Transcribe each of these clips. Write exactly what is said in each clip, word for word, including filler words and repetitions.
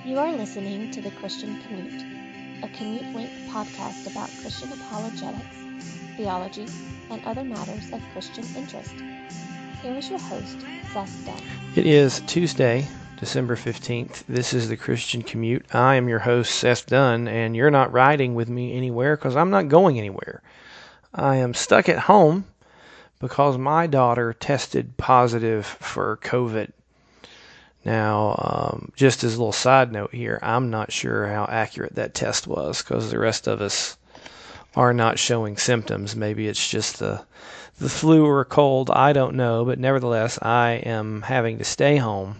You are listening to The Christian Commute, a commute-length podcast about Christian apologetics, theology, and other matters of Christian interest. Here is your host, Seth Dunn. It is Tuesday, December fifteenth. This is The Christian Commute. I am your host, Seth Dunn, and you're not riding with me anywhere because I'm not going anywhere. I am stuck at home because my daughter tested positive for COVID. Now, um, just as a little side note here, I'm not sure how accurate that test was because the rest of us are not showing symptoms. Maybe it's just the the flu or a cold. I don't know, but nevertheless, I am having to stay home,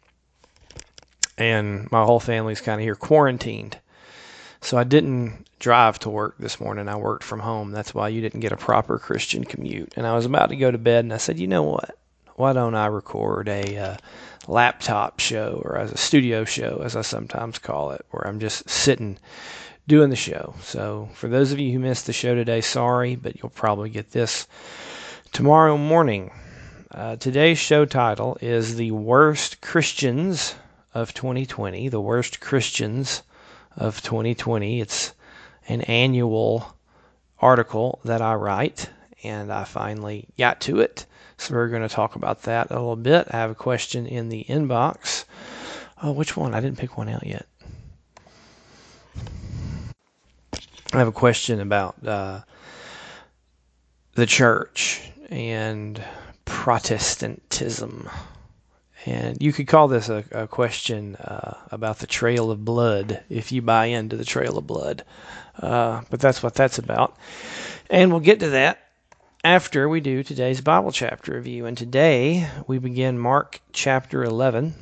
and my whole family's kind of here quarantined. So I didn't drive to work this morning. I worked from home. That's why you didn't get a proper Christian commute. And I was about to go to bed, and I said, you know what? Why don't I record a uh, laptop show, or as a studio show, as I sometimes call it, where I'm just sitting doing the show. So for those of you who missed the show today, sorry, but you'll probably get this tomorrow morning. Uh, today's show title is The Worst Christians of twenty twenty. The Worst Christians of twenty twenty. It's an annual article that I write, and I finally got to it. So we're going to talk about that a little bit. I have a question in the inbox. Oh, which one? I didn't pick one out yet. I have a question about uh, the church and Protestantism. And you could call this a, a question uh, about the trail of blood, if you buy into the trail of blood. Uh, but that's what that's about. And we'll get to that after we do today's Bible chapter review. And today we begin Mark chapter eleven.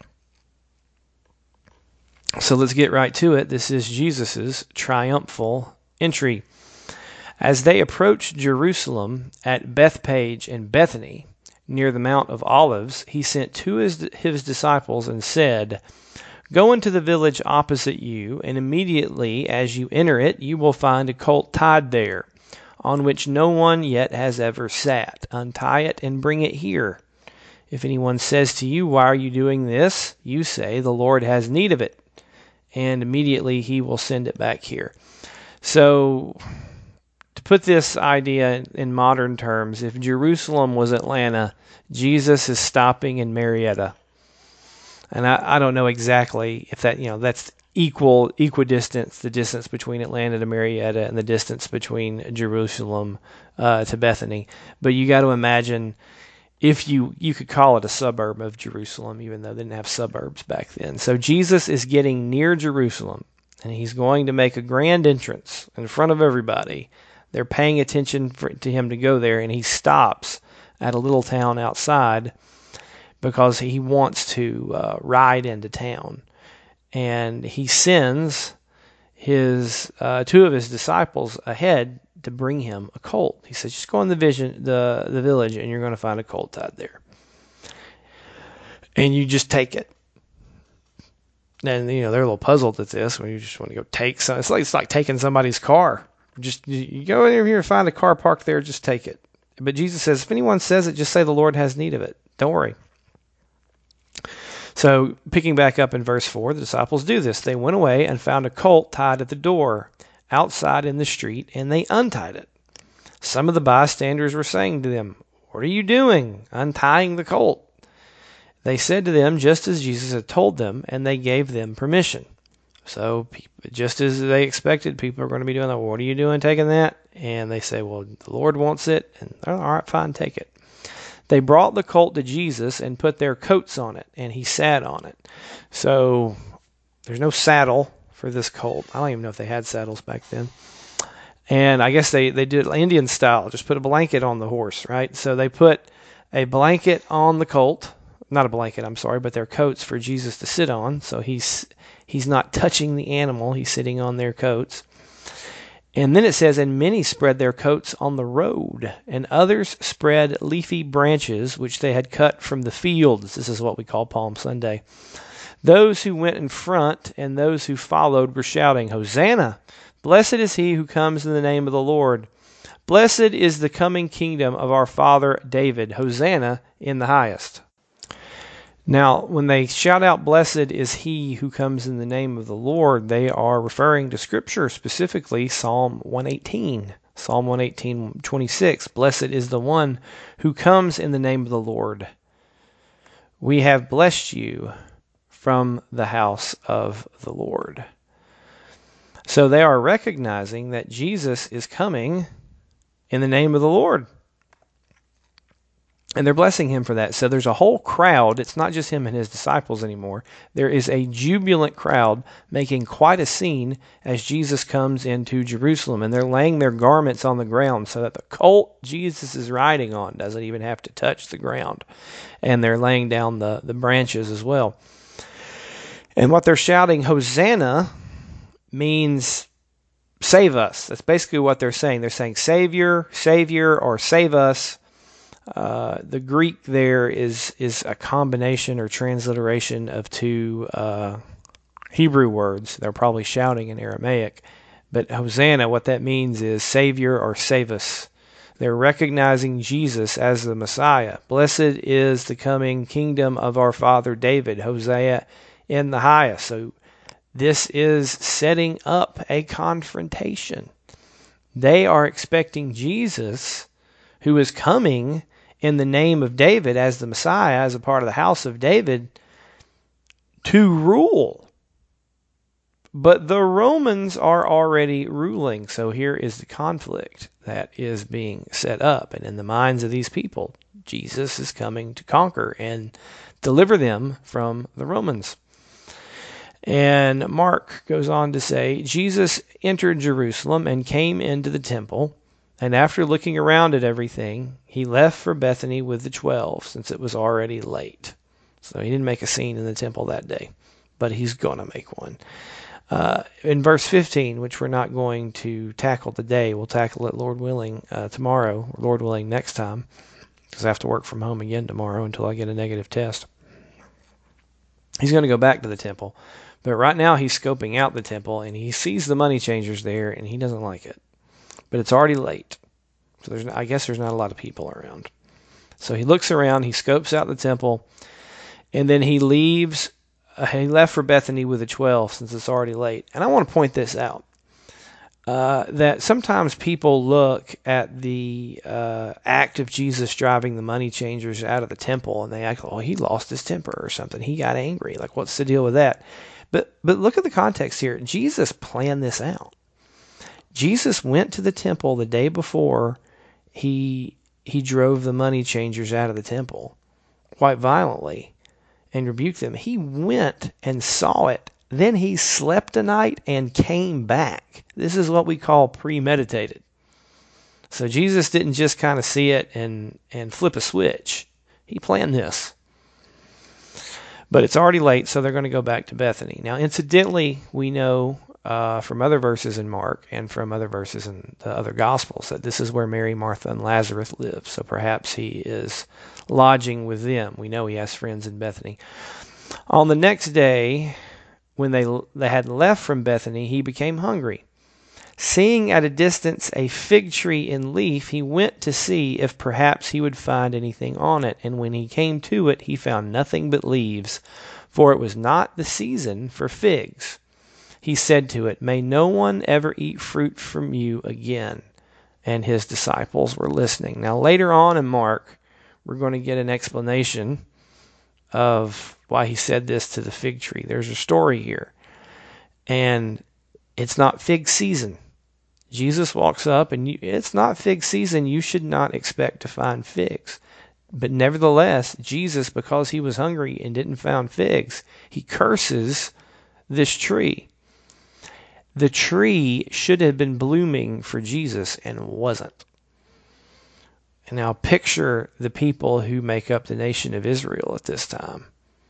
So let's get right to it. This is Jesus' triumphal entry. As they approached Jerusalem at Bethphage and Bethany, near the Mount of Olives, he sent two of his disciples and said, "Go into the village opposite you, and immediately as you enter it, you will find a colt tied there, on which no one yet has ever sat. Untie it and bring it here. If anyone says to you, 'Why are you doing this?' you say, 'The Lord has need of it,' and immediately he will send it back here." So, to put this idea in modern terms, if Jerusalem was Atlanta, Jesus is stopping in Marietta. And I, I don't know exactly if that, you know, that's equal, equidistance, the distance between Atlanta to Marietta and the distance between Jerusalem uh, to Bethany. But you got to imagine if you, you could call it a suburb of Jerusalem, even though they didn't have suburbs back then. So Jesus is getting near Jerusalem, and he's going to make a grand entrance in front of everybody. They're paying attention for, to him to go there, and he stops at a little town outside because he wants to uh, ride into town. And he sends his uh, two of his disciples ahead to bring him a colt. He says, just go in the vision, the, the village, and you're going to find a colt tied there. And you just take it. And, you know, they're a little puzzled at this when you just want to go take some. It's like, it's like taking somebody's car. Just you go in here and find a car parked there, just take it. But Jesus says, if anyone says it, just say the Lord has need of it. Don't worry. So picking back up in verse four, the disciples do this. They went away and found a colt tied at the door outside in the street, and they untied it. Some of the bystanders were saying to them, "What are you doing, untying the colt?" They said to them just as Jesus had told them, and they gave them permission. So just as they expected, people are going to be doing that. "What are you doing taking that?" And they say, "Well, the Lord wants it." And all right, fine, take it. They brought the colt to Jesus and put their coats on it, and he sat on it. So there's no saddle for this colt. I don't even know if they had saddles back then. And I guess they, they did Indian style, just put a blanket on the horse, right? So they put a blanket on the colt. Not a blanket, I'm sorry, but their coats for Jesus to sit on. So he's he's not touching the animal. He's sitting on their coats. And then it says, and many spread their coats on the road, and others spread leafy branches which they had cut from the fields. This is what we call Palm Sunday. Those who went in front and those who followed were shouting, "Hosanna! Blessed is he who comes in the name of the Lord. Blessed is the coming kingdom of our father David. Hosanna in the highest." Now, when they shout out, "Blessed is he who comes in the name of the Lord," they are referring to Scripture, specifically Psalm one eighteen. Psalm one eighteen, twenty-six, "Blessed is the one who comes in the name of the Lord. We have blessed you from the house of the Lord." So they are recognizing that Jesus is coming in the name of the Lord. And they're blessing him for that. So there's a whole crowd. It's not just him and his disciples anymore. There is a jubilant crowd making quite a scene as Jesus comes into Jerusalem. And they're laying their garments on the ground so that the colt Jesus is riding on doesn't even have to touch the ground. And they're laying down the, the branches as well. And what they're shouting, "Hosanna," means save us. That's basically what they're saying. They're saying Savior, Savior, or save us. Uh, the Greek there is is a combination or transliteration of two uh, Hebrew words. They're probably shouting in Aramaic. But Hosanna, what that means is Savior or save us. They're recognizing Jesus as the Messiah. Blessed is the coming kingdom of our father David. Hosea in the highest. So this is setting up a confrontation. They are expecting Jesus, who is coming in the name of David as the Messiah, as a part of the house of David, to rule. But the Romans are already ruling. So here is the conflict that is being set up. And in the minds of these people, Jesus is coming to conquer and deliver them from the Romans. And Mark goes on to say, "Jesus entered Jerusalem and came into the temple. And after looking around at everything, he left for Bethany with the twelve, since it was already late." So he didn't make a scene in the temple that day, but he's going to make one. Uh, in verse fifteen, which we're not going to tackle today, we'll tackle it, Lord willing, uh, tomorrow, or Lord willing, next time, because I have to work from home again tomorrow until I get a negative test. He's going to go back to the temple, but right now he's scoping out the temple, and he sees the money changers there, and he doesn't like it. But it's already late, so there's I guess there's not a lot of people around. So he looks around, he scopes out the temple, and then he leaves. Uh, he left for Bethany with the twelve, since it's already late. And I want to point this out, uh, that sometimes people look at the uh, act of Jesus driving the money changers out of the temple, and they act, "Oh, he lost his temper or something. He got angry. Like, what's the deal with that?" But but look at the context here. Jesus planned this out. Jesus went to the temple the day before he he drove the money changers out of the temple quite violently and rebuked them. He went and saw it. Then he slept a night and came back. This is what we call premeditated. So Jesus didn't just kind of see it and, and flip a switch. He planned this. But it's already late, so they're going to go back to Bethany. Now, incidentally, we know Uh, from other verses in Mark and from other verses in the other Gospels that this is where Mary, Martha, and Lazarus live. So perhaps he is lodging with them. We know he has friends in Bethany. On the next day, when they, they had left from Bethany, he became hungry. Seeing at a distance a fig tree in leaf, he went to see if perhaps he would find anything on it. And when he came to it, he found nothing but leaves, for it was not the season for figs. He said to it, "May no one ever eat fruit from you again." And his disciples were listening. Now, later on in Mark, we're going to get an explanation of why he said this to the fig tree. There's a story here. And it's not fig season. Jesus walks up, and you, it's not fig season. You should not expect to find figs. But nevertheless, Jesus, because he was hungry and didn't find figs, he curses this tree. The tree should have been blooming for Jesus and wasn't. And now picture the people who make up the nation of Israel at this time.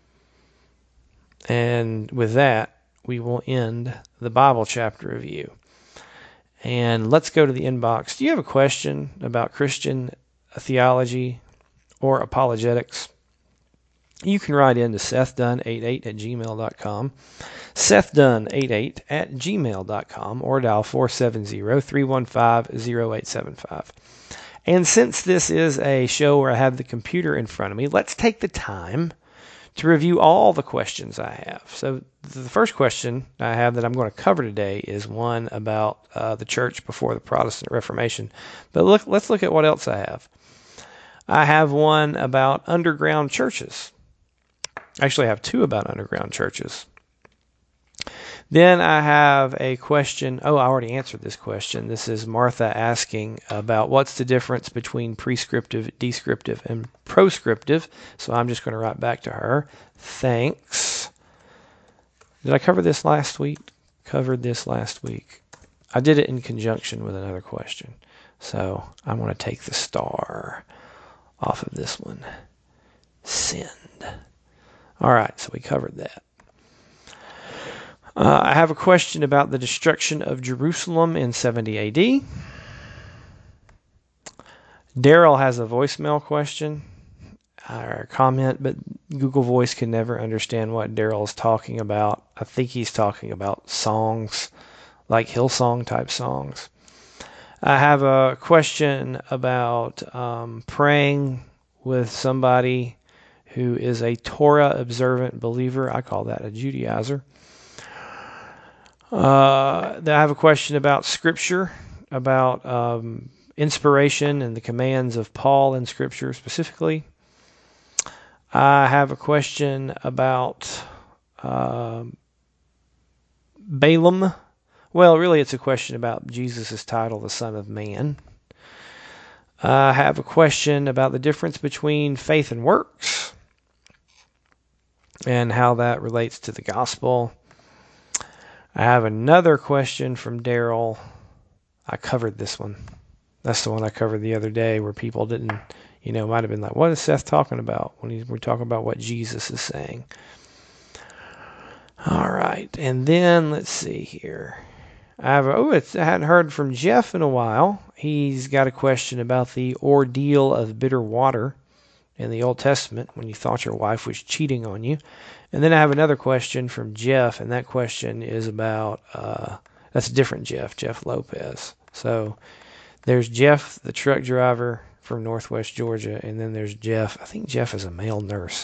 And with that, we will end the Bible chapter review. And let's go to the inbox. Do you have a question about Christian theology or apologetics? You can write in to Seth Dunn eighty-eight at gmail dot com, Seth Dunn eighty-eight at gmail dot com, or dial four seven zero, three one five, zero eight seven five. And since this is a show where I have the computer in front of me, let's take the time to review all the questions I have. So the first question I have that I'm going to cover today is one about uh, the church before the Protestant Reformation. But look, let's look at what else I have. I have one about underground churches. Actually, I have two about underground churches. Then I have a question. Oh, I already answered this question. This is Martha asking about what's the difference between prescriptive, descriptive, and proscriptive. So I'm just going to write back to her. Thanks. Did I cover this last week? Covered this last week. I did it in conjunction with another question. So I'm going to take the star off of this one. Send. All right, so we covered that. Uh, I have a question about the destruction of Jerusalem in seventy A D. Daryl has a voicemail question or a comment, but Google Voice can never understand what Daryl is talking about. I think he's talking about songs, like Hillsong type songs. I have a question about um, praying with somebody who is a Torah observant believer. I call that a Judaizer. Uh, I have a question about Scripture, about um, inspiration and the commands of Paul in Scripture specifically. I have a question about um, Balaam. Well, really it's a question about Jesus' title, the Son of Man. I have a question about the difference between faith and works and how that relates to the gospel. I have another question from Daryl. I covered this one. That's the one I covered the other day where people didn't, you know, might have been like, what is Seth talking about when he's, we're talking about what Jesus is saying? All right. And then let's see here. I have, oh, it's, I hadn't heard from Jeff in a while. He's got a question about the ordeal of bitter water in the Old Testament when you thought your wife was cheating on you. And then I have another question from Jeff, and that question is about, uh, that's a different Jeff, Jeff Lopez. So there's Jeff, the truck driver from Northwest Georgia, and then there's Jeff. I think Jeff is a male nurse.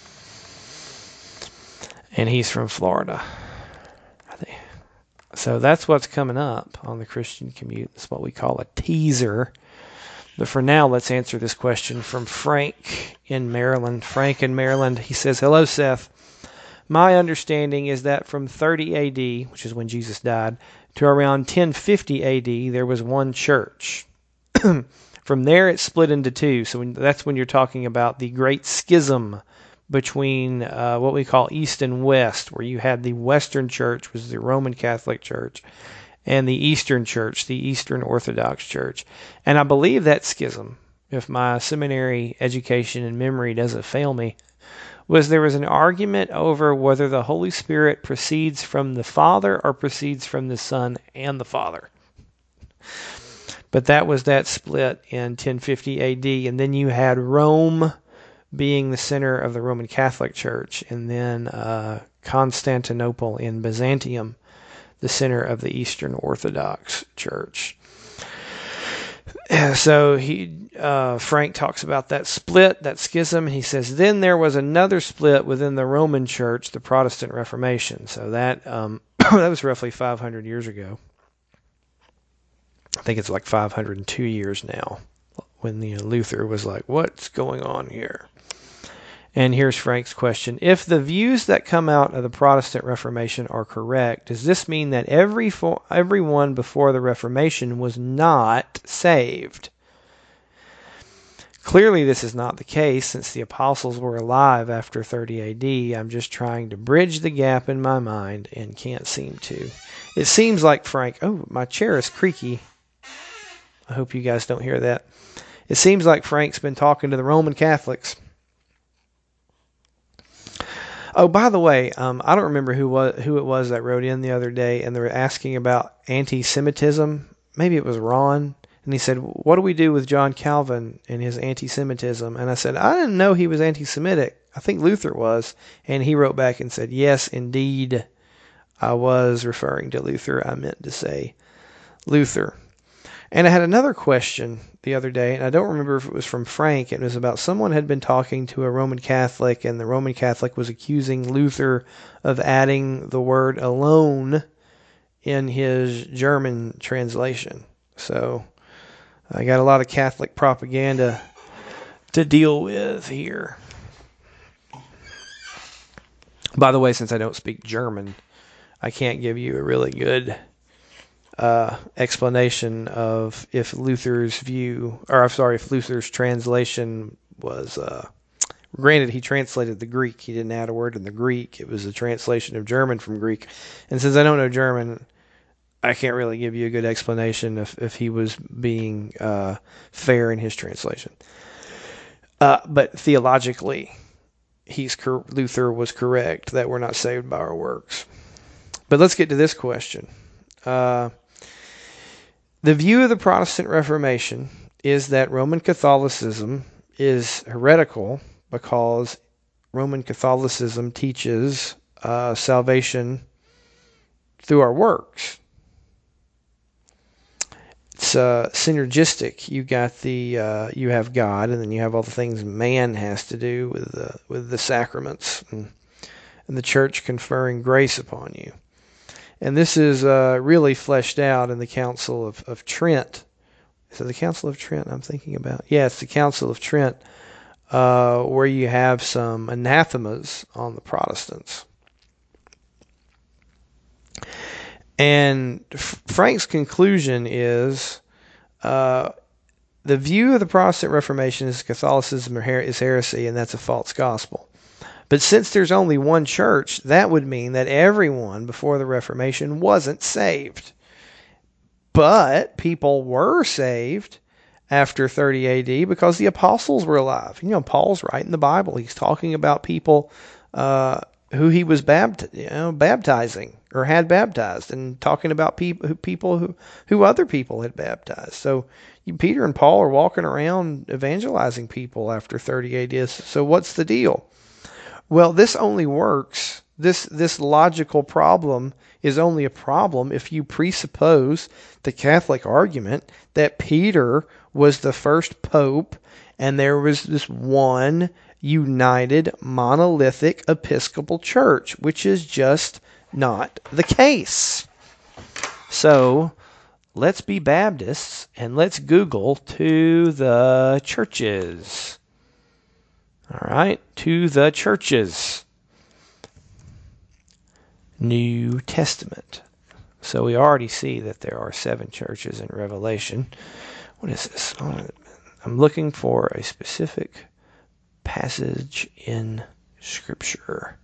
And he's from Florida. I think. So that's what's coming up on the Christian Commute. It's what we call a teaser. But for now, let's answer this question from Frank in Maryland. Frank in Maryland, he says, hello, Seth. My understanding is that from thirty A D, which is when Jesus died, to around ten fifty A D, there was one church. From there, it split into two. So when, that's when you're talking about the Great Schism between uh, what we call East and West, where you had the Western Church, which was the Roman Catholic Church, and the Eastern Church, the Eastern Orthodox Church. And I believe that schism, if my seminary education and memory doesn't fail me, was there was an argument over whether the Holy Spirit proceeds from the Father or proceeds from the Son and the Father. But that was that split in ten fifty A D. And then you had Rome being the center of the Roman Catholic Church, and then uh, Constantinople in Byzantium, the center of the Eastern Orthodox Church. So he, uh, Frank talks about that split, that schism. He says, then there was another split within the Roman Church, the Protestant Reformation. So that um, that was roughly five hundred years ago. I think it's like five hundred two years now, when the Luther was like, what's going on here? And here's Frank's question. If the views that come out of the Protestant Reformation are correct, does this mean that every fo- everyone before the Reformation was not saved? Clearly this is not the case, since the apostles were alive after thirty A D. I'm just trying to bridge the gap in my mind and can't seem to. It seems like Frank... Oh, my chair is creaky. I hope you guys don't hear that. It seems like Frank's been talking to the Roman Catholics. Oh, by the way, um, I don't remember who was, who it was that wrote in the other day, and they were asking about anti-Semitism. Maybe it was Ron, and he said, what do we do with John Calvin and his anti-Semitism? And I said, I didn't know he was anti-Semitic. I think Luther was. And he wrote back and said, yes, indeed, I was referring to Luther. I meant to say Luther. And I had another question the other day, and I don't remember if it was from Frank. It was about someone had been talking to a Roman Catholic, and the Roman Catholic was accusing Luther of adding the word alone in his German translation. So I got a lot of Catholic propaganda to deal with here. By the way, since I don't speak German, I can't give you a really good uh, explanation of if Luther's view, or I'm sorry, if Luther's translation was, uh, granted he translated the Greek, he didn't add a word in the Greek, it was a translation of German from Greek, and since I don't know German, I can't really give you a good explanation if, if he was being uh, fair in his translation. Uh, but theologically, he's Luther was correct that we're not saved by our works. But let's get to this question. Uh, the view of the Protestant Reformation is that Roman Catholicism is heretical because Roman Catholicism teaches uh, salvation through our works. It's uh, synergistic. You got the uh, you have God, and then you have all the things man has to do with the with the sacraments and, and the church conferring grace upon you. And this is uh, really fleshed out in the Council of, of Trent. Is it the Council of Trent I'm thinking about? Yeah, it's the Council of Trent, uh, where you have some anathemas on the Protestants. And F- Frank's conclusion is uh, the view of the Protestant Reformation is Catholicism is heresy, and that's a false gospel. But since there's only one church, that would mean that everyone before the Reformation wasn't saved. But people were saved after thirty A D because the apostles were alive. You know, Paul's writing the Bible. He's talking about people uh, who he was bapt- you know, baptizing or had baptized, and talking about people who, people who, who other people had baptized. So you, Peter and Paul are walking around evangelizing people after thirty A D. So what's the deal? Well, this only works. This this logical problem is only a problem if you presuppose the Catholic argument that Peter was the first pope and there was this one united monolithic Episcopal Church, which is just not the case. So let's be Baptists and let's Google to the churches. All right, to the churches. New Testament. So we already see that there are seven churches in Revelation. What is this? I'm looking for a specific passage in Scripture.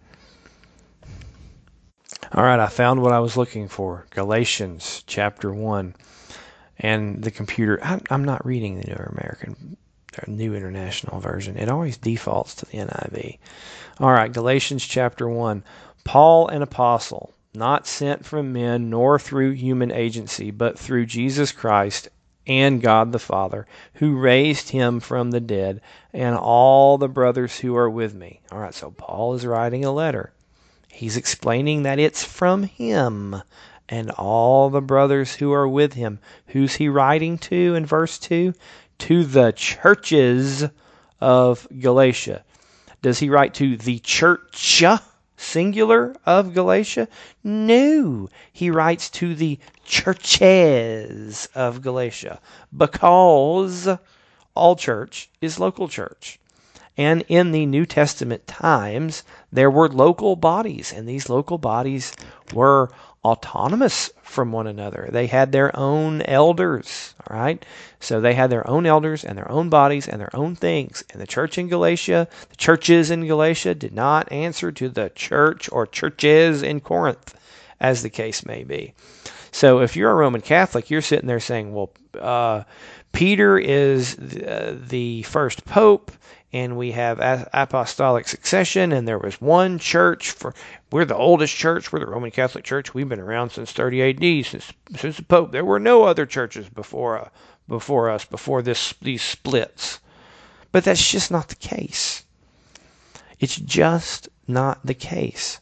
All right, I found what I was looking for. Galatians chapter one. And the computer, I'm not reading the New American New International Version. It always defaults to the N I V. All right, Galatians chapter one. Paul, an apostle, not sent from men nor through human agency, but through Jesus Christ and God the Father, who raised him from the dead, and all the brothers who are with me. All right, so Paul is writing a letter. He's explaining that it's from him and all the brothers who are with him. Who's he writing to in verse two? To the churches of Galatia. Does he write to the church, singular, of Galatia? No, he writes to the churches of Galatia, because all church is local church. And in the New Testament times, there were local bodies, and these local bodies were autonomous from one another. They had their own elders, all right? So they had their own elders and their own bodies and their own things. And the church in Galatia, the churches in Galatia did not answer to the church or churches in Corinth, as the case may be. So if you're a Roman Catholic, you're sitting there saying, well, uh, Peter is the, uh, the first pope, and we have apostolic succession, and there was one church. For we're the oldest church. We're the Roman Catholic Church. We've been around since thirty A D, since since the Pope. There were no other churches before uh, before us, before this these splits. But that's just not the case. It's just not the case.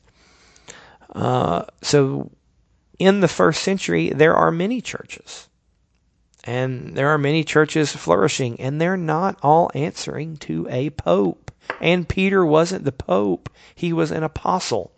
Uh, so in the first century, there are many churches. And there are many churches flourishing, and they're not all answering to a pope. And Peter wasn't the pope. He was an apostle.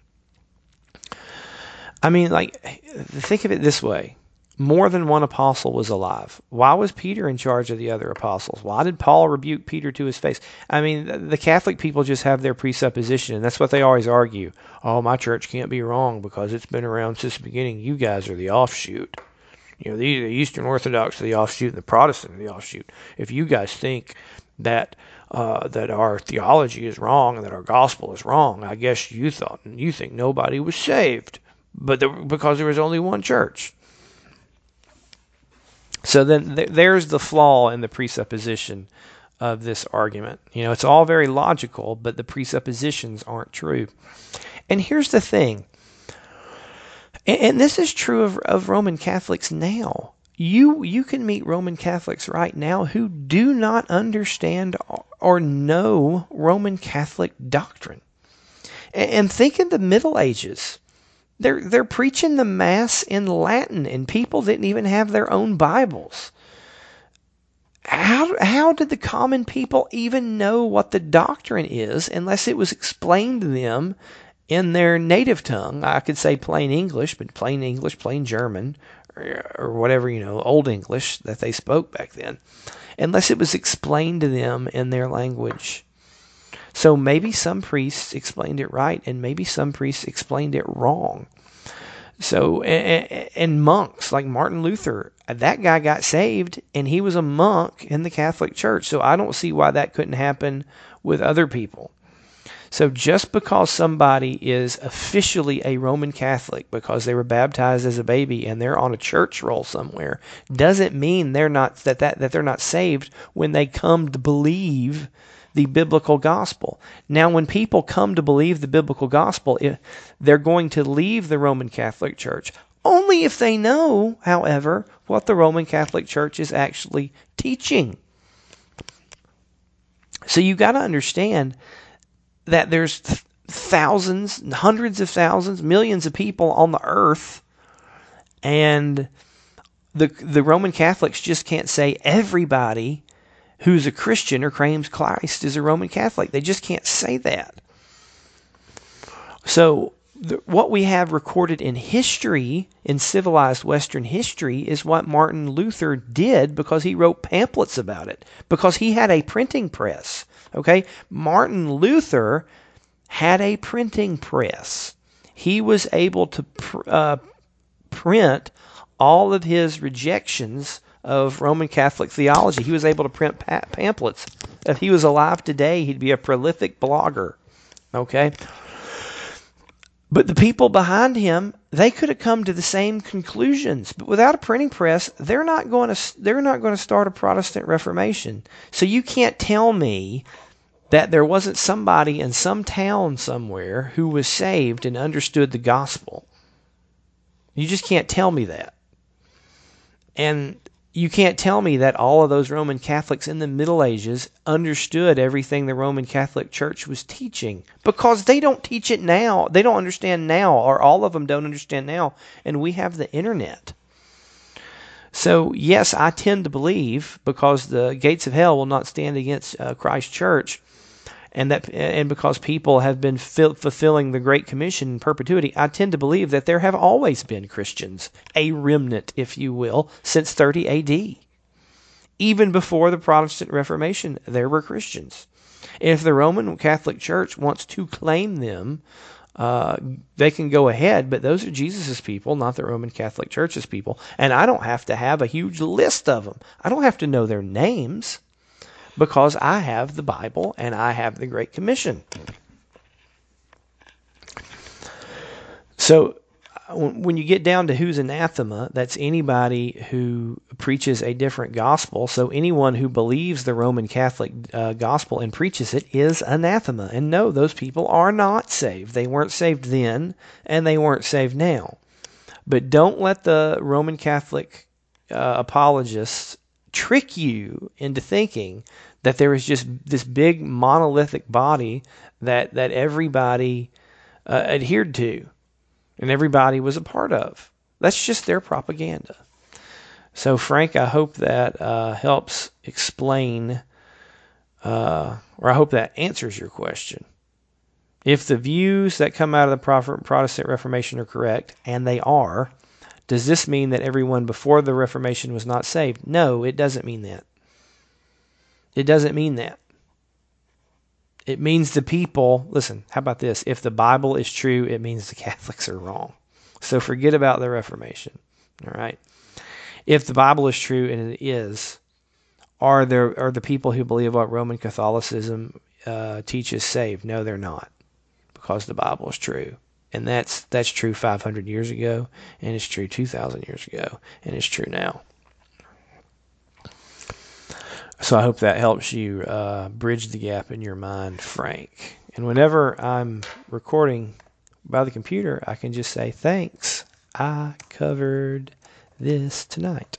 I mean, like, think of it this way. More than one apostle was alive. Why was Peter in charge of the other apostles? Why did Paul rebuke Peter to his face? I mean, the Catholic people just have their presupposition, and that's what they always argue. Oh, my church can't be wrong because it's been around since the beginning. You guys are the offshoot. You know, the, the Eastern Orthodox are the offshoot and the Protestant are the offshoot. If you guys think that uh, that our theology is wrong and that our gospel is wrong, I guess you thought you think nobody was saved, but there, because there was only one church. So then th- there's the flaw in the presupposition of this argument. You know, it's all very logical, but the presuppositions aren't true. And here's the thing. And this is true of, of Roman Catholics now. You you can meet Roman Catholics right now who do not understand or know Roman Catholic doctrine. And think in the Middle Ages. They're they're preaching the Mass in Latin, and people didn't even have their own Bibles. How how did the common people even know what the doctrine is unless it was explained to them in their native tongue? I could say plain English, but plain English, plain German, or, or whatever, you know, Old English that they spoke back then, unless it was explained to them in their language. So maybe some priests explained it right, and maybe some priests explained it wrong. So, and, and monks like Martin Luther, that guy got saved, and he was a monk in the Catholic Church. So I don't see why that couldn't happen with other people. So just because somebody is officially a Roman Catholic because they were baptized as a baby and they're on a church roll somewhere doesn't mean they're not that, that, that they're not saved when they come to believe the biblical gospel. Now, when people come to believe the biblical gospel, they're going to leave the Roman Catholic Church only if they know, however, what the Roman Catholic Church is actually teaching. So you got to understand that there's th- thousands, hundreds of thousands, millions of people on the earth, and the the Roman Catholics just can't say everybody who's a Christian or claims Christ is a Roman Catholic. They just can't say that. So the, what we have recorded in history, in civilized Western history, is what Martin Luther did because he wrote pamphlets about it, because he had a printing press. Okay, Martin Luther had a printing press. He was able to pr- uh, print all of his rejections of Roman Catholic theology. He was able to print pa- pamphlets. If he was alive today, he'd be a prolific blogger. Okay, but the people behind him, they could have come to the same conclusions, but without a printing press, they're not going to they're not going to start a Protestant Reformation. So you can't tell me that there wasn't somebody in some town somewhere who was saved and understood the gospel. You just can't tell me that. And you can't tell me that all of those Roman Catholics in the Middle Ages understood everything the Roman Catholic Church was teaching, because they don't teach it now. They don't understand now, or all of them don't understand now, and we have the internet. So, yes, I tend to believe, because the gates of hell will not stand against uh, Christ's church, and that, and because people have been fil- fulfilling the Great Commission in perpetuity, I tend to believe that there have always been Christians, a remnant, if you will, since thirty A D. Even before the Protestant Reformation, there were Christians. If the Roman Catholic Church wants to claim them, uh, they can go ahead, but those are Jesus' people, not the Roman Catholic Church's people. And I don't have to have a huge list of them. I don't have to know their names, because I have the Bible and I have the Great Commission. So when you get down to who's anathema, that's anybody who preaches a different gospel. So anyone who believes the Roman Catholic uh, gospel and preaches it is anathema. And no, those people are not saved. They weren't saved then, and they weren't saved now. But don't let the Roman Catholic uh, apologists trick you into thinking that there is just this big monolithic body that that everybody uh, adhered to and everybody was a part of. That's just their propaganda. So, Frank, I hope that uh, helps explain, uh, or I hope that answers your question. If the views that come out of the Protestant Reformation are correct, and they are, does this mean that everyone before the Reformation was not saved? No, it doesn't mean that. It doesn't mean that. It means the people, listen, how about this? If the Bible is true, it means the Catholics are wrong. So forget about the Reformation, all right? If the Bible is true, and it is, are there are the people who believe what Roman Catholicism uh, teaches saved? No, they're not, because the Bible is true. And that's that's true five hundred years ago, and it's true two thousand years ago, and it's true now. So I hope that helps you uh, bridge the gap in your mind, Frank. And whenever I'm recording by the computer, I can just say, thanks, I covered this tonight.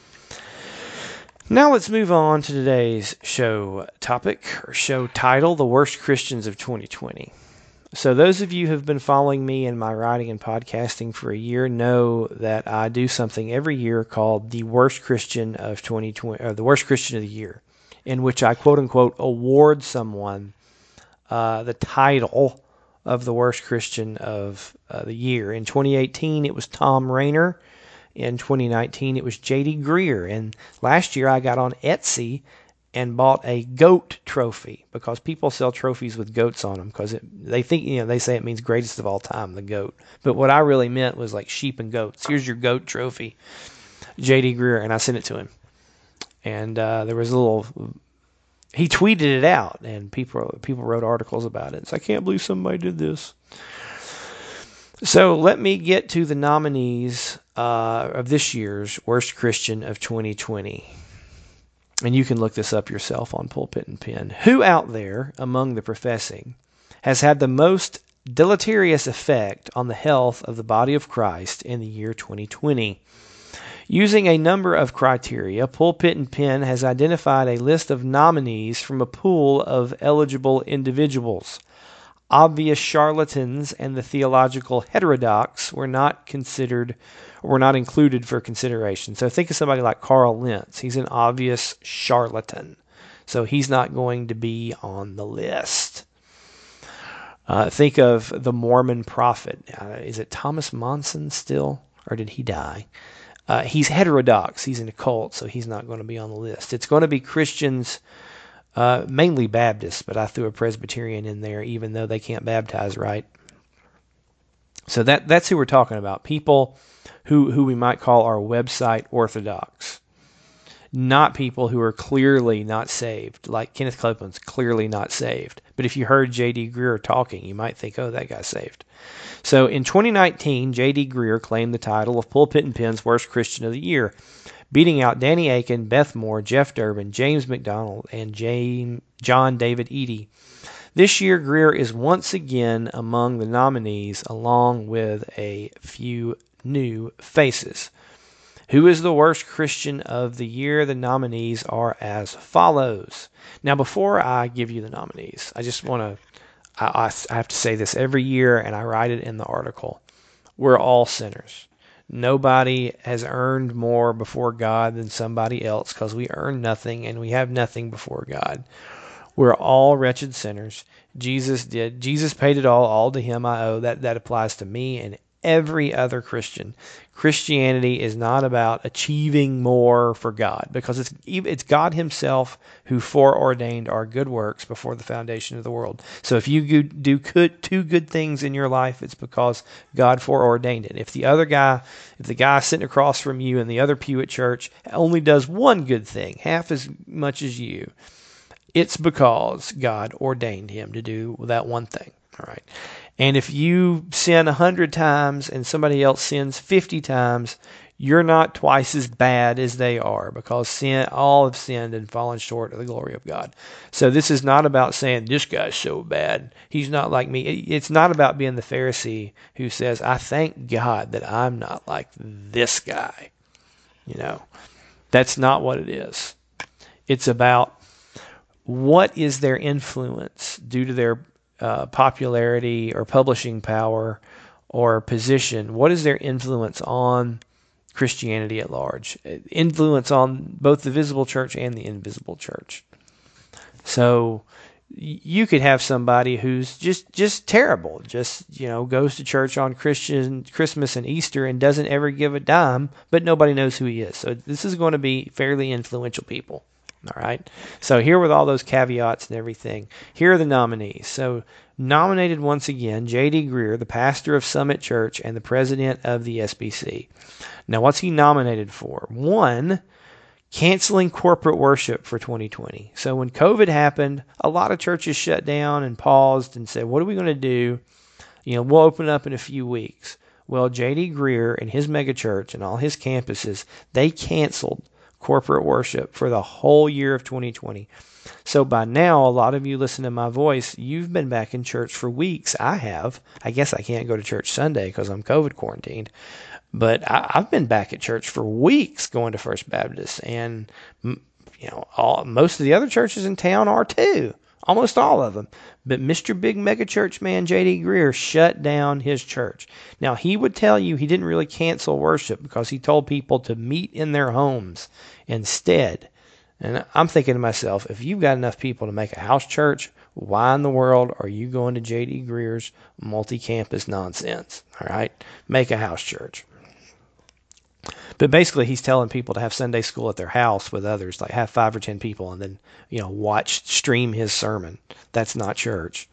Now let's move on to today's show topic, or show title, The Worst Christians of twenty twenty. So those of you who have been following me in my writing and podcasting for a year know that I do something every year called the Worst Christian of twenty twenty, or the Worst Christian of the Year, in which I quote unquote award someone uh, the title of the worst Christian of uh, the year. In twenty eighteen, it was Tom Rainer. In twenty nineteen, it was J D Greear. And last year, I got on Etsy and bought a goat trophy, because people sell trophies with goats on them because they think, you know, they say it means greatest of all time, the goat. But what I really meant was like sheep and goats. Here's your goat trophy, J D Greear, and I sent it to him. And uh, there was a little, he tweeted it out, and people people wrote articles about it. So I can't believe somebody did this. So let me get to the nominees uh, of this year's Worst Christian of twenty twenty. And you can look this up yourself on Pulpit and Pen. Who out there among the professing has had the most deleterious effect on the health of the body of Christ in the year twenty twenty? Using a number of criteria, Pulpit and Pen has identified a list of nominees from a pool of eligible individuals. Obvious charlatans and the theological heterodox were not considered, were not included for consideration. So think of somebody like Carl Lentz. He's an obvious charlatan, so he's not going to be on the list. Uh, think of the Mormon prophet. Uh, is it Thomas Monson still, or did he die? Uh, he's heterodox. He's in a cult, so he's not going to be on the list. It's going to be Christians, uh, mainly Baptists, but I threw a Presbyterian in there, even though they can't baptize right. So that that's who we're talking about. People who who we might call our website orthodox. Not people who are clearly not saved, like Kenneth Copeland's clearly not saved. But if you heard J D Greear talking, you might think, oh, that guy's saved. So in twenty nineteen, J D Greear claimed the title of Pulpit and Pen's Worst Christian of the Year, beating out Danny Akin, Beth Moore, Jeff Durbin, James McDonald, and James, John David Eady. This year, Greear is once again among the nominees, along with a few new faces. Who is the worst Christian of the year? The nominees are as follows. Now, before I give you the nominees, I just want to, I, I have to say this every year, and I write it in the article. We're all sinners. Nobody has earned more before God than somebody else, because we earn nothing and we have nothing before God. We're all wretched sinners. Jesus did. Jesus paid it all. All to him I owe. That, that applies to me and every other Christian. Christianity is not about achieving more for God, because it's it's God himself who foreordained our good works before the foundation of the world. So if you do two good things in your life, it's because God foreordained it. If the other guy, if the guy sitting across from you in the other pew at church only does one good thing, half as much as you, it's because God ordained him to do that one thing. All right. And if you sin a hundred times and somebody else sins fifty times, you're not twice as bad as they are, because sin, all have sinned and fallen short of the glory of God. So this is not about saying, this guy's so bad, he's not like me. It's not about being the Pharisee who says, I thank God that I'm not like this guy. You know, that's not what it is. It's about what is their influence due to their Uh, popularity or publishing power or position. What is their influence on Christianity at large, influence on both the visible church and the invisible church. So you could have somebody who's just just terrible, just, you know, goes to church on Christian Christmas and Easter and doesn't ever give a dime, but nobody knows who he is. So this is going to be fairly influential people. All right. So here with all those caveats and everything, here are the nominees. So nominated once again, J D. Greear, the pastor of Summit Church and the president of the S B C. Now, what's he nominated for? One, canceling corporate worship for twenty twenty. So when COVID happened, a lot of churches shut down and paused and said, what are we going to do? You know, we'll open up in a few weeks. Well, J D. Greear and his megachurch and all his campuses, they canceled corporate worship for the whole year of twenty twenty. So by now, a lot of you listen to my voice, you've been back in church for weeks. I have. I guess I can't go to church Sunday because I'm COVID quarantined. But I, I've been back at church for weeks going to First Baptist. And, you know, all, most of the other churches in town are too. Almost all of them. But Mister Big Mega Church man, J D. Greear, shut down his church. Now, he would tell you he didn't really cancel worship because he told people to meet in their homes instead. And I'm thinking to myself, if you've got enough people to make a house church, why in the world are you going to J D. Greear's multi-campus nonsense? All right? Make a house church. But basically, he's telling people to have Sunday school at their house with others, like have five or ten people and then, you know, watch, stream his sermon. That's not church.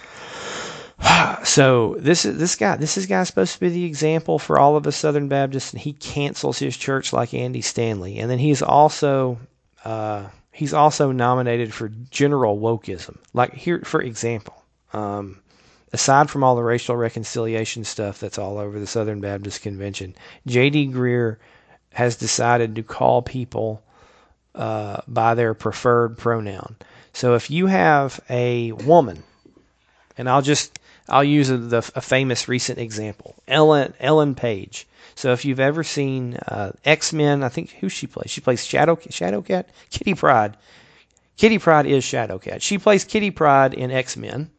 So this is this guy. This is guy supposed to be the example for all of us Southern Baptists, and he cancels his church like Andy Stanley. And then he's also uh, he's also nominated for general wokeism. Like here, for example, um, aside from all the racial reconciliation stuff that's all over the Southern Baptist Convention, J D. Greear has decided to call people uh, by their preferred pronoun. So if you have a woman, and I'll just I'll use a, the, a famous recent example, Ellen Ellen Page. So if you've ever seen uh, X-Men, I think who she plays? She plays Shadow Shadowcat, Kitty Pryde. Kitty Pryde is Shadowcat. She plays Kitty Pryde in X-Men.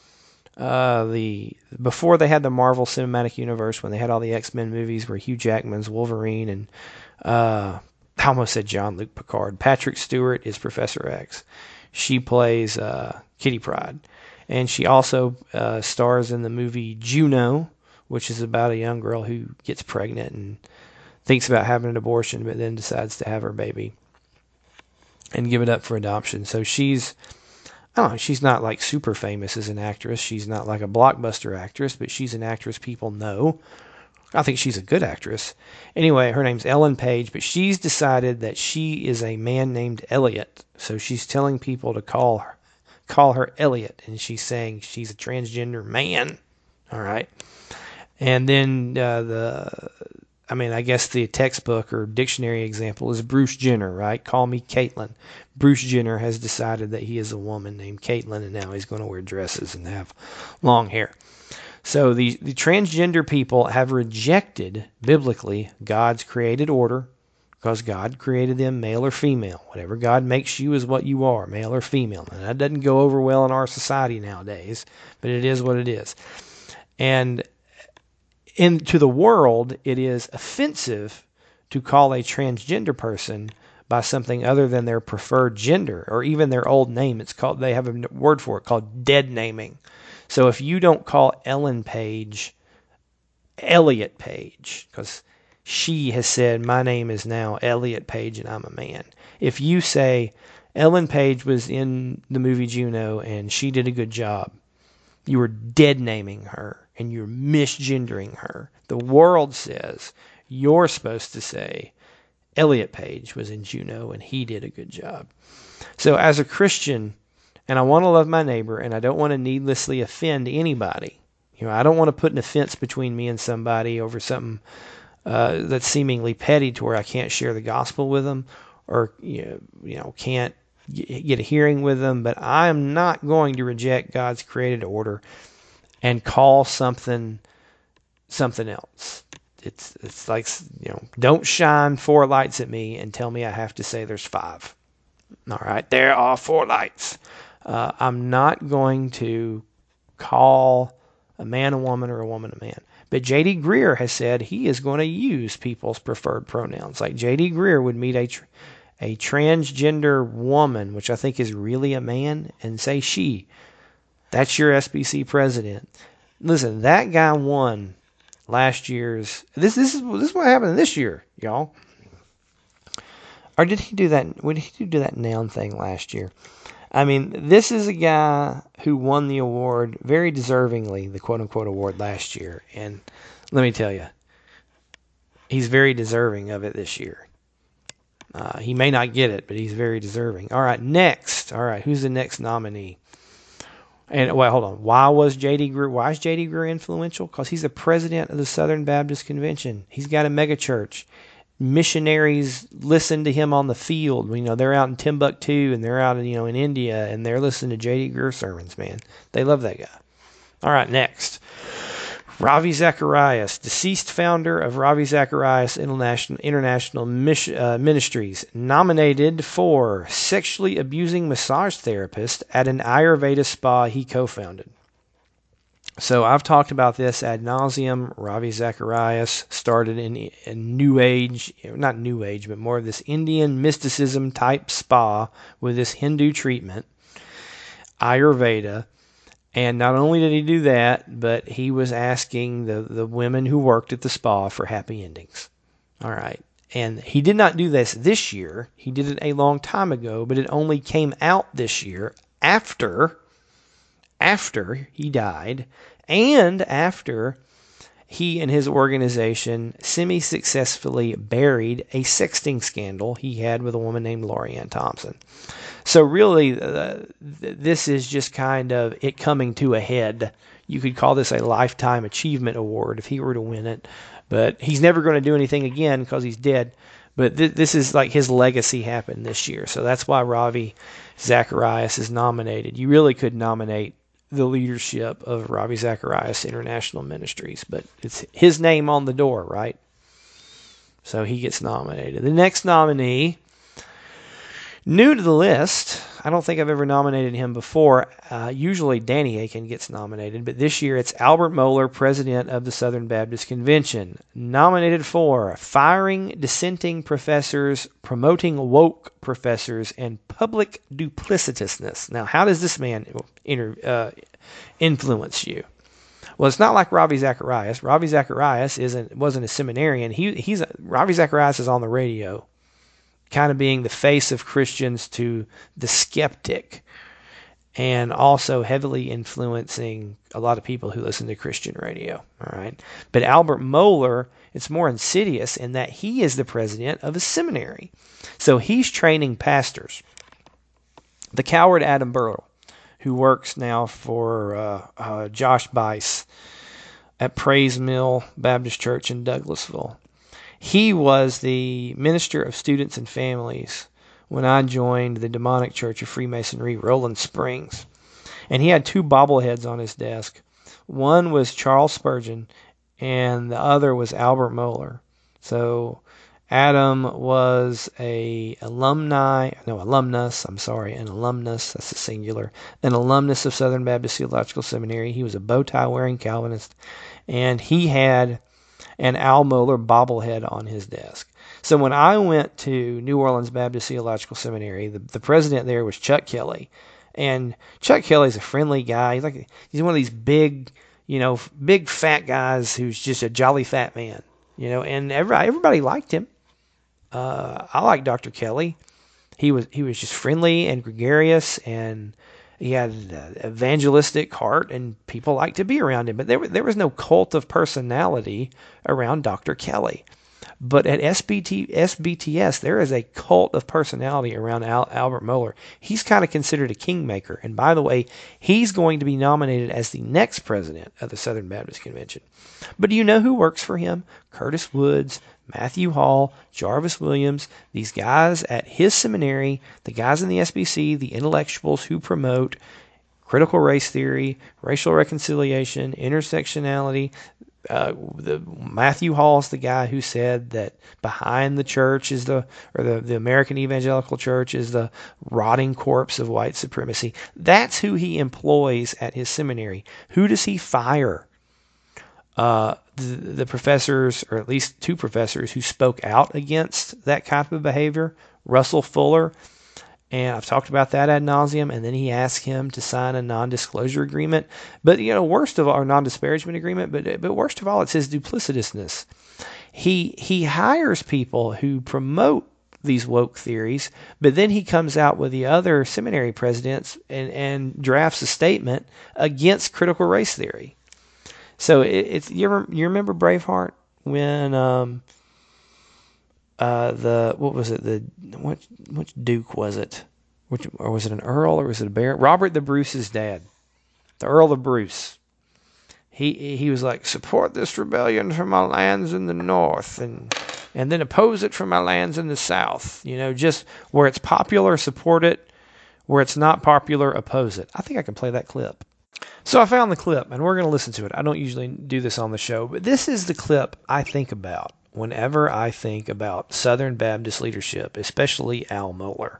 Uh, the before they had the Marvel Cinematic Universe, when they had all the X-Men movies where Hugh Jackman's Wolverine and uh, I almost said Jean-Luc Picard. Patrick Stewart is Professor X. She plays uh, Kitty Pryde. And she also uh, stars in the movie Juno, which is about a young girl who gets pregnant and thinks about having an abortion, but then decides to have her baby and give it up for adoption. So she's, I don't know, she's not like super famous as an actress. She's not like a blockbuster actress, but she's an actress people know. I think she's a good actress. Anyway, her name's Ellen Page, but she's decided that she is a man named Elliot. So she's telling people to call her. Call her Elliot, and she's saying she's a transgender man. All right. And then uh, the, I mean, I guess the textbook or dictionary example is Bruce Jenner, right? Call me Caitlyn. Bruce Jenner has decided that he is a woman named Caitlyn, and now he's going to wear dresses and have long hair. So the, the transgender people have rejected, biblically, God's created order, because God created them male or female. Whatever God makes you is what you are, male or female. And that doesn't go over well in our society nowadays, but it is what it is. And in to the world, it is offensive to call a transgender person by something other than their preferred gender or even their old name. It's called, they have a word for it called dead naming. So if you don't call Ellen Page Elliot Page, because she has said, my name is now Elliot Page and I'm a man. If you say, Ellen Page was in the movie Juno and she did a good job, you are dead naming her and you're misgendering her. The world says you're supposed to say, Elliot Page was in Juno and he did a good job. So as a Christian, and I want to love my neighbor and I don't want to needlessly offend anybody. You know, I don't want to put an offense between me and somebody over something Uh, that's seemingly petty to where I can't share the gospel with them or, you know, you know can't get a hearing with them. But I am not going to reject God's created order and call something something else. It's it's like, you know, don't shine four lights at me and tell me I have to say there's five. All right, there are four lights. Uh, I'm not going to call a man, a woman, or a woman, a man. But J D. Greear has said he is going to use people's preferred pronouns. Like J D. Greear would meet a tr- a transgender woman, which I think is really a man, and say she. That's your S B C president. Listen, that guy won last year's. This this is this is what happened this year, y'all. Or did he do that? Did he do that noun thing last year? I mean, this is a guy who won the award very deservingly, the quote-unquote award last year. And let me tell you, he's very deserving of it this year. Uh, he may not get it, but he's very deserving. All right, next. All right, who's the next nominee? And wait, hold on. Why was J D. Greear? Why is J D. Greear influential? Because he's the president of the Southern Baptist Convention. He's got a megachurch. Missionaries listen to him on the field. You know, they're out in Timbuktu and they're out in, you know, in India, and they're listening to J D. Greear sermons, man. They love that guy. All right, next. Ravi Zacharias, deceased founder of Ravi Zacharias International, International Mission, uh, Ministries, nominated for sexually abusing massage therapist at an Ayurveda spa he co-founded. So I've talked about this ad nauseum. Ravi Zacharias started in a New Age, not New Age, but more of this Indian mysticism type spa with this Hindu treatment, Ayurveda. And not only did he do that, but he was asking the, the women who worked at the spa for happy endings. All right. And he did not do this this year. He did it a long time ago, but it only came out this year after, after he died and after he and his organization semi-successfully buried a sexting scandal he had with a woman named Laurie Ann Thompson. So really, uh, th- this is just kind of it coming to a head. You could call this a Lifetime Achievement Award if he were to win it. But he's never going to do anything again because he's dead. But th- this is like his legacy happened this year. So that's why Ravi Zacharias is nominated. You really could nominate the leadership of Ravi Zacharias International Ministries. But it's his name on the door, right? So he gets nominated. The next nominee, new to the list, I don't think I've ever nominated him before. Uh, usually Danny Akin gets nominated, but this year it's Albert Mohler, president of the Southern Baptist Convention, nominated for firing dissenting professors, promoting woke professors, and public duplicitousness. Now, how does this man inter, uh, influence you? Well, it's not like Ravi Zacharias. Ravi Zacharias isn't wasn't a seminarian. He he's Ravi Zacharias is on the radio, kind of being the face of Christians to the skeptic, and also heavily influencing a lot of people who listen to Christian radio. All right. But Albert Mohler, it's more insidious in that he is the president of a seminary. So he's training pastors. The coward Adam Burrell, who works now for uh, uh, Josh Bice at Praise Mill Baptist Church in Douglasville. He was the minister of students and families when I joined the demonic church of Freemasonry, Rolling Springs. And he had two bobbleheads on his desk. One was Charles Spurgeon, and the other was Albert Mohler. So Adam was a alumni, no, alumnus, I'm sorry, an alumnus, that's a singular, an alumnus of Southern Baptist Theological Seminary. He was a bow tie wearing Calvinist, and he had an Al Mohler bobblehead on his desk. So when I went to New Orleans Baptist Theological Seminary, the, the president there was Chuck Kelly. And Chuck Kelly's a friendly guy. He's like he's one of these big, you know, big fat guys who's just a jolly fat man, you know, and everybody, everybody liked him. Uh, I like Doctor Kelly. He was he was just friendly and gregarious, and he had an evangelistic heart, and people liked to be around him. But there, there was no cult of personality around Doctor Kelly. But at S B T, S B T S, there is a cult of personality around Al, Albert Mohler. He's kind of considered a kingmaker. And by the way, he's going to be nominated as the next president of the Southern Baptist Convention. But do you know who works for him? Curtis Woods, Matthew Hall, Jarvis Williams, these guys at his seminary, the guys in the S B C, the intellectuals who promote critical race theory, racial reconciliation, intersectionality. Uh, the Matthew Hall's the guy who said that behind the church is the, or the, the American Evangelical Church is the rotting corpse of white supremacy. That's who he employs at his seminary. Who does he fire? Uh, the, the professors, or at least two professors, who spoke out against that type of behavior. Russell Fuller, and I've talked about that ad nauseum, and then he asked him to sign a non-disclosure agreement. But, you know, worst of all, or non-disparagement agreement, but but worst of all, it's his duplicitousness. He he hires people who promote these woke theories, but then he comes out with the other seminary presidents and, and drafts a statement against critical race theory. So it, it's you, ever, you remember Braveheart when um, uh, the what was it the which which Duke was it? Which, or was it an Earl or was it a Baron? Robert the Bruce's dad, the Earl of Bruce. He he was like, support this rebellion from my lands in the north, and and then oppose it from my lands in the south. You know, just where it's popular, support it. Where it's not popular, oppose it. I think I can play that clip. So I found the clip, and we're going to listen to it. I don't usually do this on the show, but this is the clip I think about whenever I think about Southern Baptist leadership, especially Al Mohler.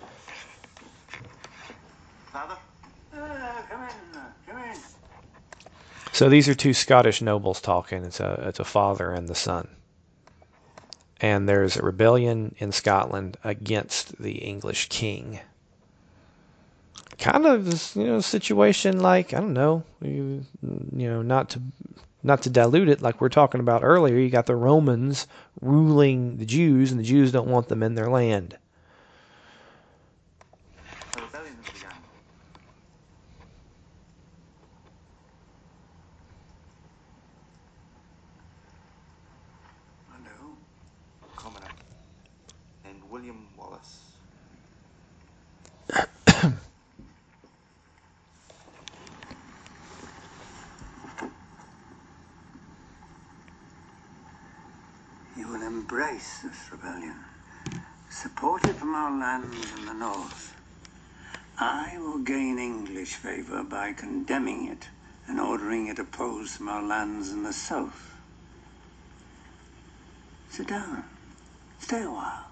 Father? Uh, come in, uh, come in. So these are two Scottish nobles talking. It's a it's a father and the son. And there's a rebellion in Scotland against the English king. Kind of this, you know, situation like, I don't know, you, you know, not to not to dilute it, like we're talking about earlier, you got the Romans ruling the Jews, and the Jews don't want them in their land. The rebellion has begun. Under who? Commoner named William Wallace. You will embrace this rebellion, support it from our lands in the north. I will gain English favor by condemning it and ordering it opposed from our lands in the south. Sit down. Stay a while.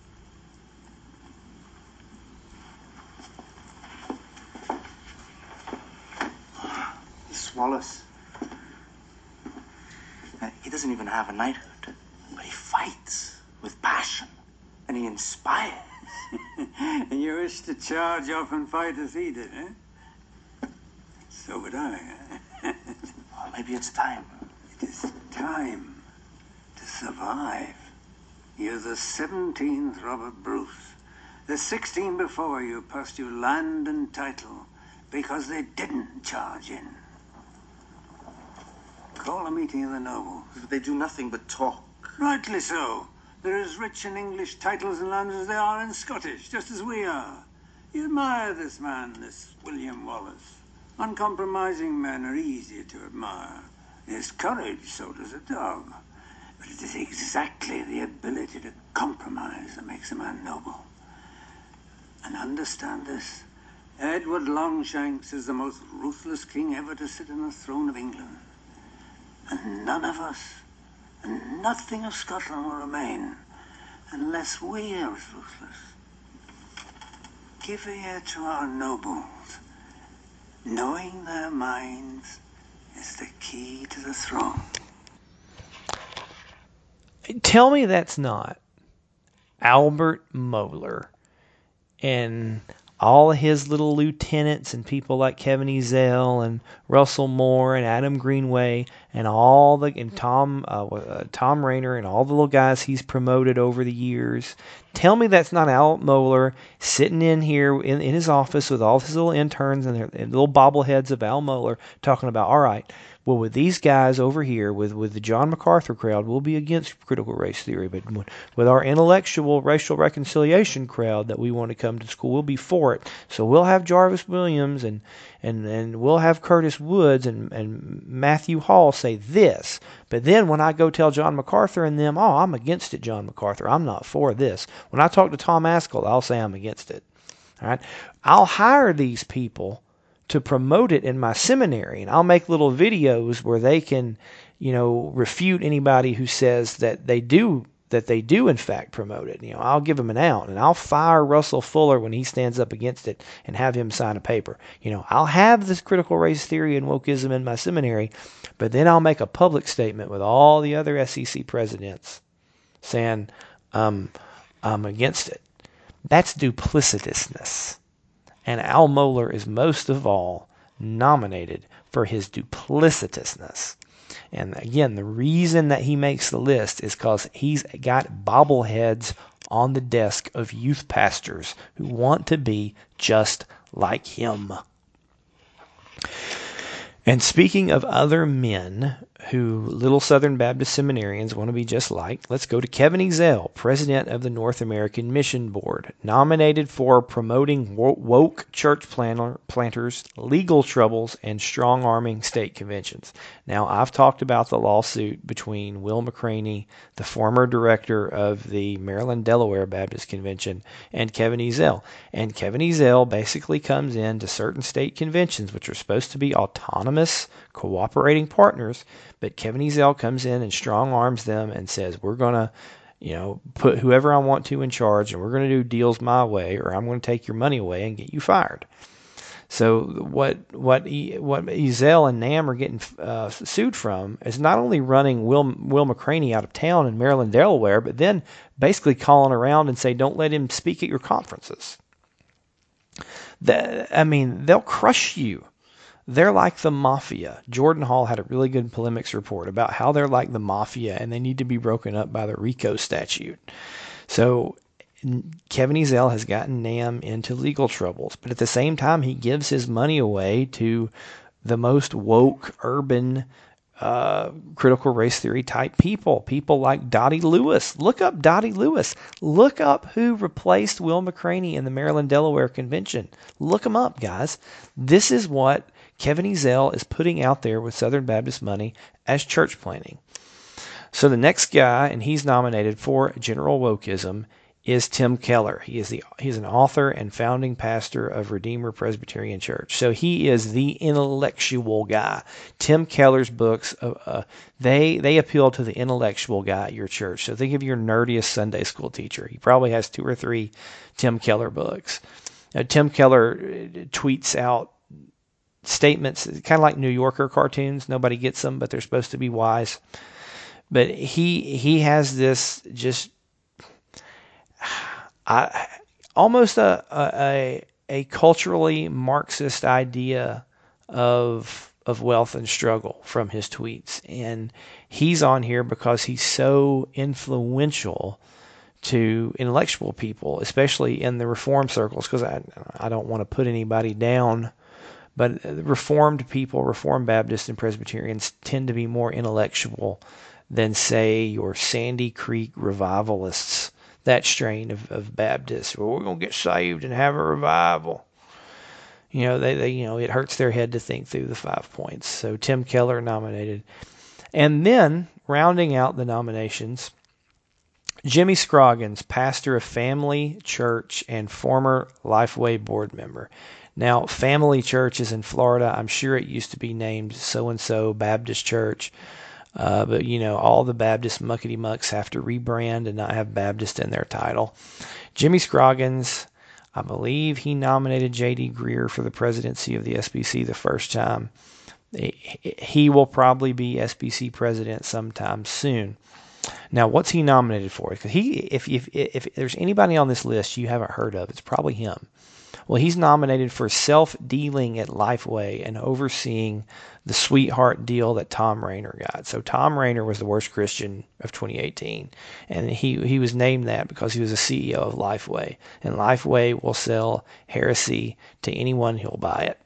This Wallace. Uh, he doesn't even have a knighthood. But he fights with passion, and he inspires. And you wish to charge off and fight as he did, eh? So would I. Eh? Well, maybe it's time. It is time to survive. You're the seventeenth Robert Bruce. The sixteen before you passed you land and title because they didn't charge in. Call a meeting of the nobles. But they do nothing but talk. Rightly so. They're as rich in English titles and lands as they are in Scottish, just as we are. You admire this man, this William Wallace. Uncompromising men are easier to admire. His courage, so does a dog. But it is exactly the ability to compromise that makes a man noble. And understand this. Edward Longshanks is the most ruthless king ever to sit on the throne of England. And none of us, and nothing of Scotland will remain unless we are as ruthless. Give ear to our nobles. Knowing their minds is the key to the throne. Tell me that's not Albert Mohler and all of his little lieutenants and people like Kevin Ezell and Russell Moore and Adam Greenway and all the and Tom uh, uh, Tom Rayner and all the little guys he's promoted over the years. Tell me that's not Al Mohler sitting in here in, in his office with all his little interns and their and little bobbleheads of Al Mohler talking about, all right, well, with these guys over here, with, with the John MacArthur crowd, we'll be against critical race theory. But with our intellectual racial reconciliation crowd that we want to come to school, we'll be for it. So we'll have Jarvis Williams and and, and we'll have Curtis Woods and, and Matthew Hall say this. But then when I go tell John MacArthur and them, oh, I'm against it, John MacArthur. I'm not for this. When I talk to Tom Askell, I'll say I'm against it. All right? I'll hire these people to promote it in my seminary, and I'll make little videos where they can, you know, refute anybody who says that they do that they do in fact promote it. You know, I'll give them an out, and I'll fire Russell Fuller when he stands up against it and have him sign a paper. You know, I'll have this critical race theory and wokeism in my seminary, but then I'll make a public statement with all the other S E C presidents saying um, I'm against it. That's duplicitousness. And Al Mohler is most of all nominated for his duplicitousness. And again, the reason that he makes the list is because he's got bobbleheads on the desk of youth pastors who want to be just like him. And speaking of other men who little Southern Baptist seminarians want to be just like, let's go to Kevin Ezell, president of the North American Mission Board, nominated for promoting woke church planter, planters, legal troubles, and strong-arming state conventions. Now, I've talked about the lawsuit between Will McCraney, the former director of the Maryland-Delaware Baptist Convention, and Kevin Ezell. And Kevin Ezell basically comes in to certain state conventions, which are supposed to be autonomous, cooperating partners, but Kevin Ezell comes in and strong arms them and says, we're going to, you know, put whoever I want to in charge, and we're going to do deals my way, or I'm going to take your money away and get you fired. So what what what Ezell and NAM are getting uh, sued from is not only running Will Will McCraney out of town in Maryland, Delaware, but then basically calling around and say, don't let him speak at your conferences. That, I mean, they'll crush you. They're like the mafia. Jordan Hall had a really good polemics report about how they're like the mafia and they need to be broken up by the RICO statute. So Kevin Ezell has gotten NAM into legal troubles, but at the same time, he gives his money away to the most woke, urban, uh, critical race theory type people. People like Dottie Lewis. Look up Dottie Lewis. Look up who replaced Will McCraney in the Maryland-Delaware Convention. Look them up, guys. This is what Kevin Ezell is putting out there with Southern Baptist money as church planting. So the next guy, and he's nominated for General Wokeism, is Tim Keller. He is the he's an author and founding pastor of Redeemer Presbyterian Church. So he is the intellectual guy. Tim Keller's books, uh, uh, they they appeal to the intellectual guy at your church. So think of your nerdiest Sunday school teacher. He probably has two or three Tim Keller books. Now, Tim Keller tweets out statements, kind of like New Yorker cartoons. Nobody gets them, but they're supposed to be wise. But he he has this just I, almost a, a a culturally Marxist idea of of wealth and struggle from his tweets, and he's on here because he's so influential to intellectual people, especially in the Reform circles. Because I I don't want to put anybody down. But Reformed people, Reformed Baptists and Presbyterians tend to be more intellectual than, say, your Sandy Creek revivalists, that strain of, of Baptists. Well, we're going to get saved and have a revival. You know, they, they, you know, it hurts their head to think through the five points. So Tim Keller nominated. And then, rounding out the nominations, Jimmy Scroggins, pastor of Family Church and former Lifeway board member. Now, Family Church is in Florida. I'm sure it used to be named so-and-so Baptist Church. Uh, but, you know, all the Baptist muckety-mucks have to rebrand and not have Baptist in their title. Jimmy Scroggins, I believe he nominated J D. Greer for the presidency of the S B C the first time. He will probably be S B C president sometime soon. Now, what's he nominated for? Because he, if, if if there's anybody on this list you haven't heard of, it's probably him. Well, he's nominated for self-dealing at Lifeway and overseeing the sweetheart deal that Tom Rainer got. So Tom Rainer was the worst Christian of twenty eighteen, and he he was named that because he was a C E O of Lifeway. And Lifeway will sell heresy to anyone who'll buy it.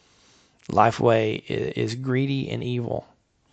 Lifeway is, is greedy and evil,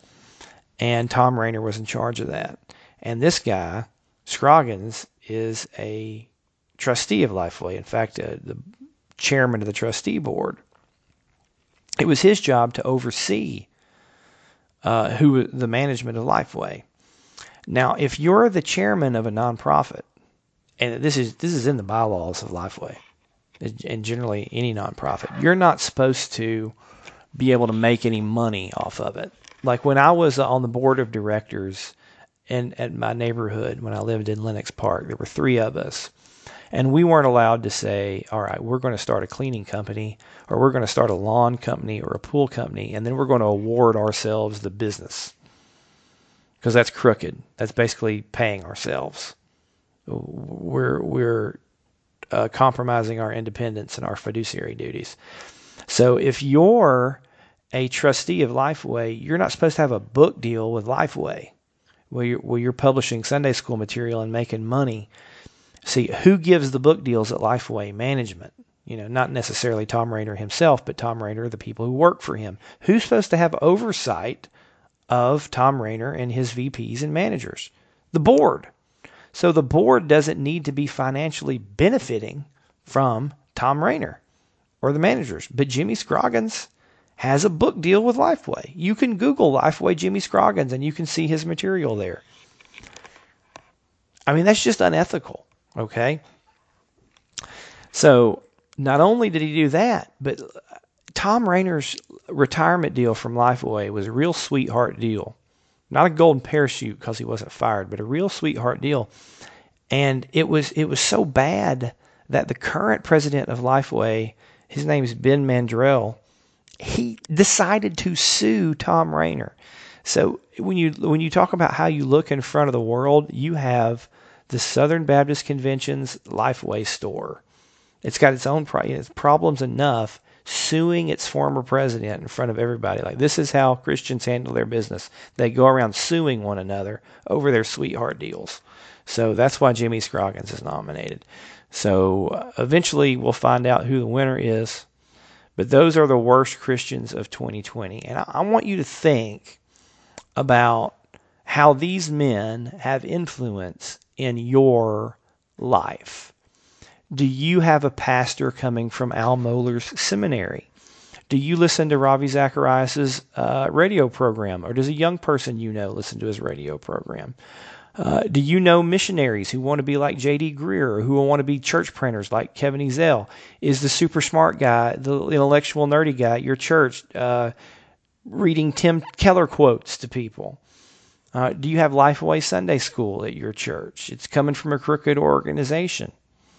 and Tom Rainer was in charge of that. And this guy, Scroggins, is a trustee of Lifeway. In fact, uh, the chairman of the trustee board. It was his job to oversee uh, who the management of Lifeway. Now, if you're the chairman of a nonprofit, and this is this is in the bylaws of Lifeway, and generally any nonprofit, you're not supposed to be able to make any money off of it. Like when I was on the board of directors in at my neighborhood when I lived in Lenox Park, there were three of us. And we weren't allowed to say, all right, we're going to start a cleaning company, or we're going to start a lawn company or a pool company, and then we're going to award ourselves the business. Because that's crooked. That's basically paying ourselves. We're we're uh, compromising our independence and our fiduciary duties. So if you're a trustee of Lifeway, you're not supposed to have a book deal with Lifeway where you're, where you're publishing Sunday school material and making money. See, who gives the book deals at Lifeway? Management. You know, not necessarily Thom Rainer himself, but Thom Rainer, the people who work for him. Who's supposed to have oversight of Thom Rainer and his V Ps and managers? The board. So the board doesn't need to be financially benefiting from Thom Rainer or the managers. But Jimmy Scroggins has a book deal with Lifeway. You can Google Lifeway Jimmy Scroggins and you can see his material there. I mean, that's just unethical. Okay, so not only did he do that, but Thom Rainer's retirement deal from Lifeway was a real sweetheart deal. Not a golden parachute because he wasn't fired, but a real sweetheart deal. And it was it was so bad that the current president of Lifeway, his name is Ben Mandrell, he decided to sue Thom Rainer. So when you when you talk about how you look in front of the world, you have the Southern Baptist Convention's Lifeway store. It's got its own pro- it's problems enough suing its former president in front of everybody. Like, this is how Christians handle their business. They go around suing one another over their sweetheart deals. So that's why Jimmy Scroggins is nominated. So uh, eventually we'll find out who the winner is. But those are the worst Christians of twenty twenty. And I, I want you to think about how these men have influence in your life. Do you have a pastor coming from Al Mohler's seminary? Do you listen to Ravi Zacharias' uh, radio program? Or does a young person you know listen to his radio program? Uh, do you know missionaries who want to be like J D Greer or who want to be church planters like Kevin Ezell? Is the super smart guy, the intellectual nerdy guy at your church, uh, reading Tim Keller quotes to people? Uh, do you have Lifeway Sunday School at your church? It's coming from a crooked organization.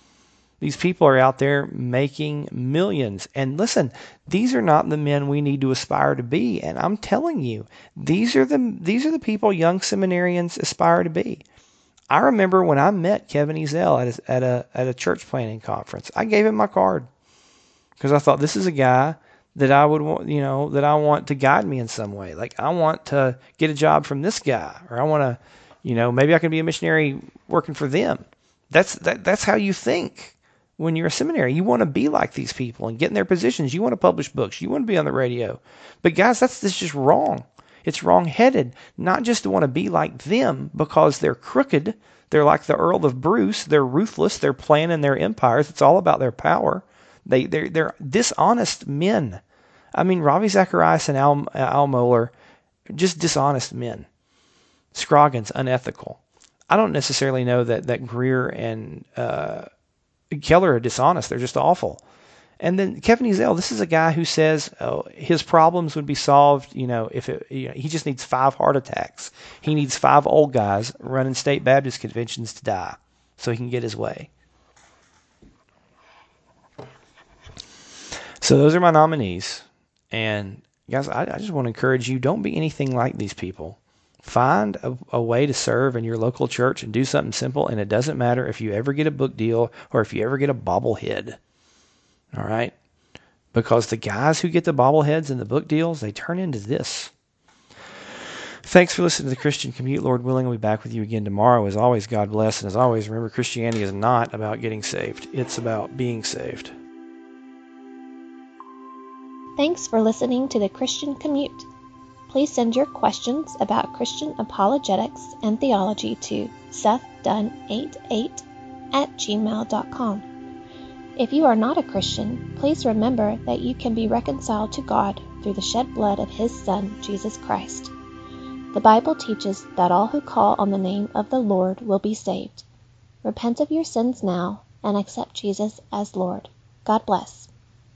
These people are out there making millions. And listen, these are not the men we need to aspire to be. And I'm telling you, these are the these are the people young seminarians aspire to be. I remember when I met Kevin Ezell at a, at a at a church planting conference, I gave him my card because I thought, this is a guy that I would want, you know, that I want to guide me in some way. Like, I want to get a job from this guy, or I want to, you know, maybe I can be a missionary working for them. That's that, that's how you think when you're a seminary. You want to be like these people and get in their positions. You want to publish books. You want to be on the radio. But guys, that's, that's just wrong. It's wrong-headed. Not just to want to be like them because they're crooked. They're like the Earl of Bruce. They're ruthless. They're planning their empires. It's all about their power. They, they're, they're dishonest men. I mean, Ravi Zacharias and Al, Al Mohler, just dishonest men. Scroggins, unethical. I don't necessarily know that, that Greer and uh, Keller are dishonest. They're just awful. And then Kevin Ezell, this is a guy who says oh, his problems would be solved, you know, if it, you know, he just needs five heart attacks. He needs five old guys running state Baptist conventions to die so he can get his way. So those are my nominees. And guys, I, I just want to encourage you, don't be anything like these people. Find a, a way to serve in your local church and do something simple, and it doesn't matter if you ever get a book deal or if you ever get a bobblehead. All right? Because the guys who get the bobbleheads and the book deals, they turn into this. Thanks for listening to the Christian Commute. Lord willing, I'll be back with you again tomorrow. As always, God bless. And as always, remember, Christianity is not about getting saved. It's about being saved. Thanks for listening to the Christian Commute. Please send your questions about Christian apologetics and theology to seth dunn eighty-eight at gmail dot com. If you are not a Christian, please remember that you can be reconciled to God through the shed blood of His Son, Jesus Christ. The Bible teaches that all who call on the name of the Lord will be saved. Repent of your sins now and accept Jesus as Lord. God bless.